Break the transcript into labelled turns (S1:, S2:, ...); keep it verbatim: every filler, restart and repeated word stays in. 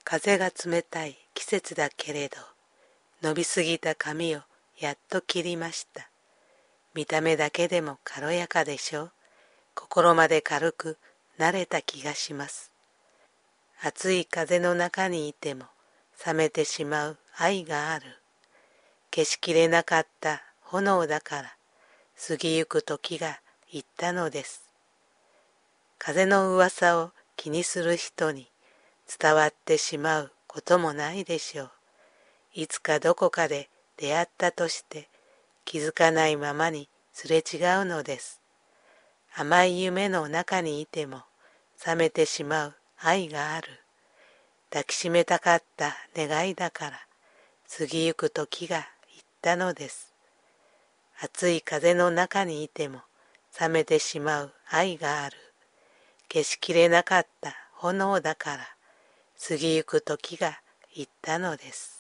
S1: 風が冷たい季節だけれど、伸びすぎた髪をやっと切りました。見た目だけでも軽やかでしょう。心まで軽く慣れた気がします。暑い風の中にいても冷めてしまう愛がある。消しきれなかった炎だから過ぎゆく時が言ったのです。風の噂を気にする人に伝わってしまうこともないでしょう。いつかどこかで出会ったとして気づかないままにすれ違うのです。甘い夢の中にいても冷めてしまう愛がある。抱きしめたかった願いだから過ぎゆく時が言ったのです。暑い風の中にいても冷めてしまう愛がある。消しきれなかった炎だから過ぎゆく時が言ったのです。